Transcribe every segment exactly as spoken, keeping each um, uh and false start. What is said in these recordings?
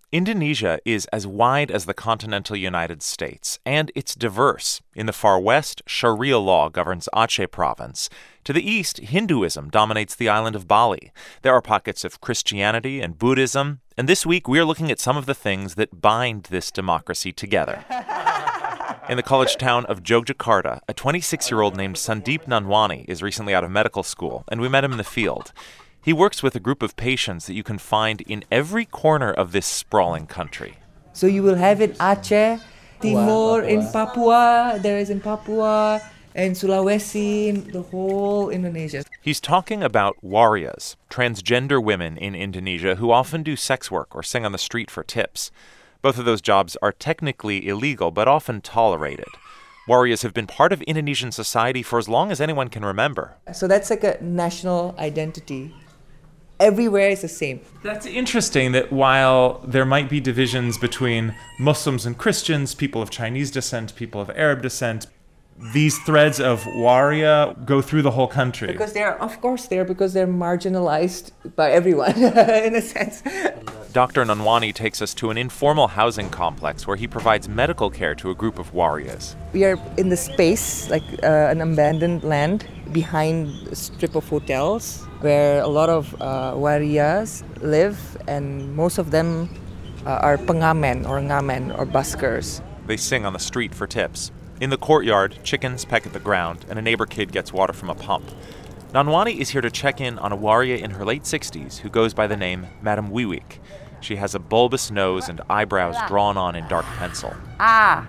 Indonesia is as wide as the continental United States, and it's diverse. In the far west, Sharia law governs Aceh province. To the east, Hinduism dominates the island of Bali. There are pockets of Christianity and Buddhism, and this week we are looking at some of the things that bind this democracy together. In the college town of Yogyakarta, a twenty-six-year-old named Sandeep Nanwani is recently out of medical school, and we met him in the field. He works with a group of patients that you can find in every corner of this sprawling country. So you will have in Aceh, Timur, in Papua, there is in Papua, and Sulawesi, in the whole Indonesia. He's talking about warias, transgender women in Indonesia who often do sex work or sing on the street for tips. Both of those jobs are technically illegal, but often tolerated. Warias have been part of Indonesian society for as long as anyone can remember. So that's like a national identity. Everywhere is the same. That's interesting that while there might be divisions between Muslims and Christians, people of Chinese descent, people of Arab descent, these threads of waria go through the whole country. Because they're, of course, they're because they're marginalized by everyone, in a sense. Doctor Nanwani takes us to an informal housing complex where he provides medical care to a group of warias. We are in the space, like uh, an abandoned land behind a strip of hotels where a lot of uh, warias live, and most of them uh, are pengamen or ngamen or buskers. They sing on the street for tips. In the courtyard, chickens peck at the ground, and a neighbor kid gets water from a pump. Nanwani is here to check in on a waria in her late sixties who goes by the name Madam Wiwik. She has a bulbous nose and eyebrows drawn on in dark pencil. Ah.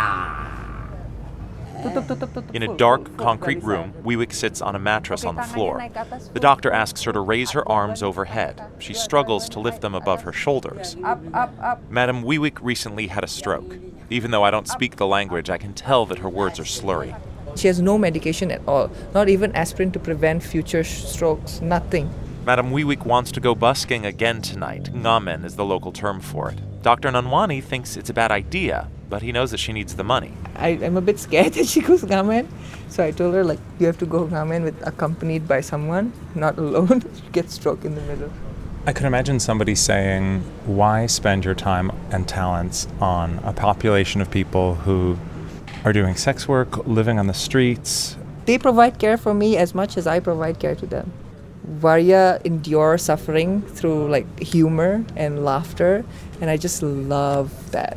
In a dark, concrete room, Wiwik sits on a mattress on the floor. The doctor asks her to raise her arms overhead. She struggles to lift them above her shoulders. Madam Wiwik recently had a stroke. Even though I don't speak the language, I can tell that her words are slurry. She has no medication at all, not even aspirin to prevent future strokes, nothing. Madam Wiwik wants to go busking again tonight. Ngamen is the local term for it. Doctor Nanwani thinks it's a bad idea, but he knows that she needs the money. I, I'm a bit scared that she goes ngamen, so I told her, like, you have to go ngamen with accompanied by someone, not alone. She gets stroke in the middle. I could imagine somebody saying, why spend your time and talents on a population of people who are doing sex work, living on the streets? They provide care for me as much as I provide care to them. Waria endure suffering through like humor and laughter, and I just love that.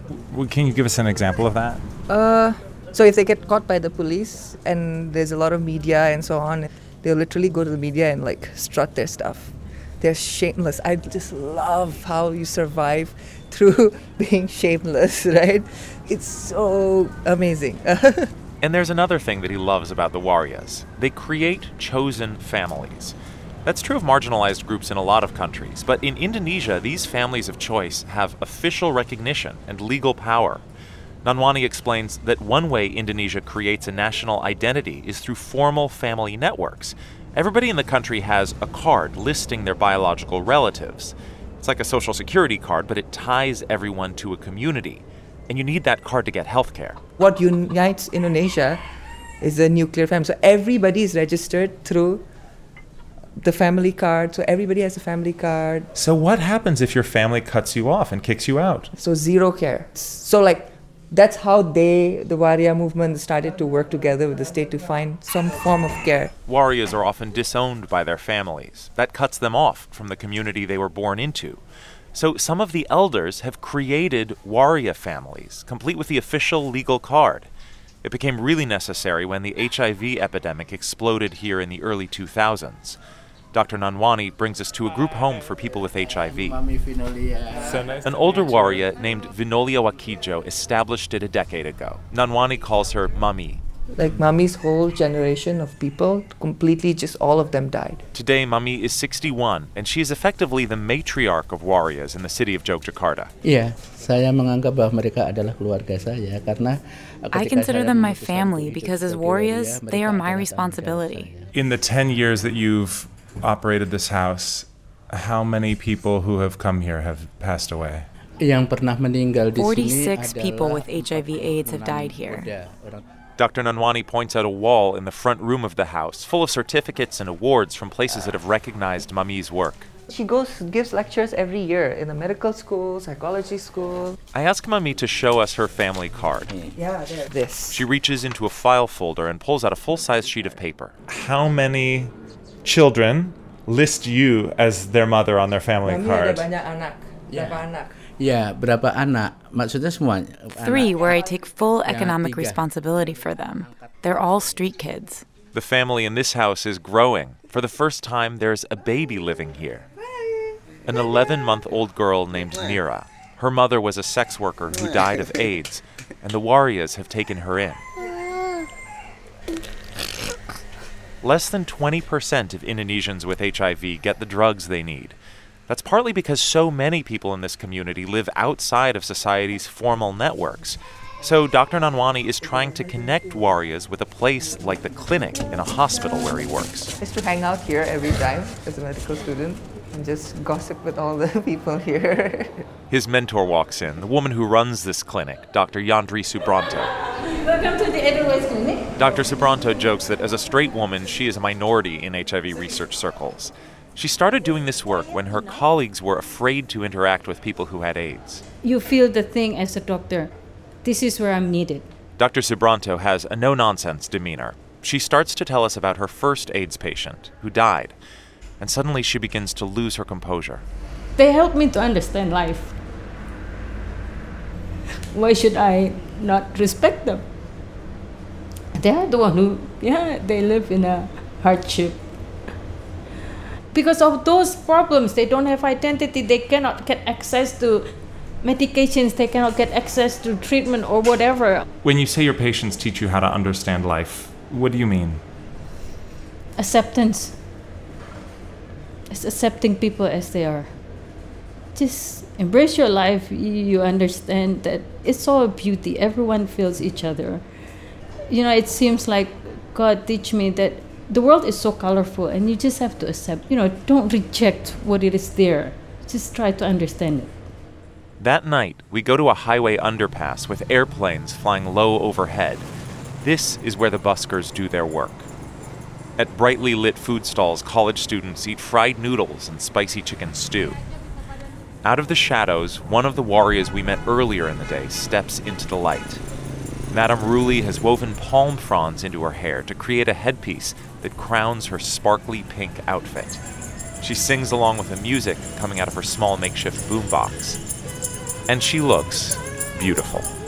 Can you give us an example of that? Uh, so if they get caught by the police and there's a lot of media and so on, they'll literally go to the media and like strut their stuff. They're shameless. I just love how you survive through being shameless, right? It's so amazing. And there's another thing that he loves about the warias. They create chosen families. That's true of marginalized groups in a lot of countries, but in Indonesia, these families of choice have official recognition and legal power. Nanwani explains that one way Indonesia creates a national identity is through formal family networks. Everybody in the country has a card listing their biological relatives. It's like a social security card, but it ties everyone to a community. And you need that card to get health care. What unites Indonesia is the nuclear family. So everybody is registered through the family card. So everybody has a family card. So what happens if your family cuts you off and kicks you out? So zero care. So like that's how they, the Waria movement, started to work together with the state to find some form of care. Warias are often disowned by their families. That cuts them off from the community they were born into. So some of the elders have created waria families, complete with the official legal card. It became really necessary when the H I V epidemic exploded here in the early two thousands. Doctor Nanwani brings us to a group home for people with H I V. An older waria named Vinolia Wakijo established it a decade ago. Nanwani calls her Mami. Like Mami's whole generation of people, completely just all of them died. Today, Mami is sixty-one, and she is effectively the matriarch of warias in the city of Yogyakarta. Yeah, saya menganggap bahwa mereka adalah keluarga saya karena I consider them my family because as warias, they are my responsibility. In the ten years that you've operated this house, how many people who have come here have passed away? Yang pernah meninggal di sini forty-six people with H I V AIDS have died here. Doctor Nanwani points out a wall in the front room of the house full of certificates and awards from places that have recognized Mami's work. She goes, gives lectures every year in a medical school, psychology school. I ask Mami to show us her family card. Yeah, there. This. She reaches into a file folder and pulls out a full-size sheet of paper. How many children list you as their mother on their family Mami card? ada banyak anak. Ya. Berapa anak? Ya, berapa anak? Maksudnya semua. Three, anak. where I take full economic tiga. responsibility for them. They're all street kids. The family in this house is growing. For the first time, there's a baby living here. An eleven-month-old girl named Nira. Her mother was a sex worker who died of AIDS, and the Warias have taken her in. Less than twenty percent of Indonesians with H I V get the drugs they need. That's partly because so many people in this community live outside of society's formal networks. So Doctor Nanwani is trying to connect Warias with a place like the clinic in a hospital where he works. I used to hang out here every time as a medical student and just gossip with all the people here. His mentor walks in, the woman who runs this clinic, Doctor Yandri Subranto. Welcome to the Edelweiss Clinic. Doctor Subranto jokes that as a straight woman, she is a minority in H I V research circles. She started doing this work when her colleagues were afraid to interact with people who had AIDS. You feel the thing as a doctor. This is where I'm needed. Doctor Subranto has a no-nonsense demeanor. She starts to tell us about her first AIDS patient who died, and suddenly she begins to lose her composure. They help me to understand life. Why should I not respect them? They are the one who, yeah, they live in a hardship. Because of those problems, they don't have identity, they cannot get access to medications, they cannot get access to treatment or whatever. When you say your patients teach you how to understand life, what do you mean? Acceptance. It's accepting people as they are. Just embrace your life. You understand that it's all beauty. Everyone feels each other. You know, it seems like God teach me that the world is so colorful and you just have to accept, you know, don't reject what it is there. Just try to understand it. That night, we go to a highway underpass with airplanes flying low overhead. This is where the buskers do their work. At brightly lit food stalls, college students eat fried noodles and spicy chicken stew. Out of the shadows, one of the Warias we met earlier in the day steps into the light. Madame Ruli has woven palm fronds into her hair to create a headpiece that crowns her sparkly pink outfit. She sings along with the music coming out of her small makeshift boombox. And she looks beautiful.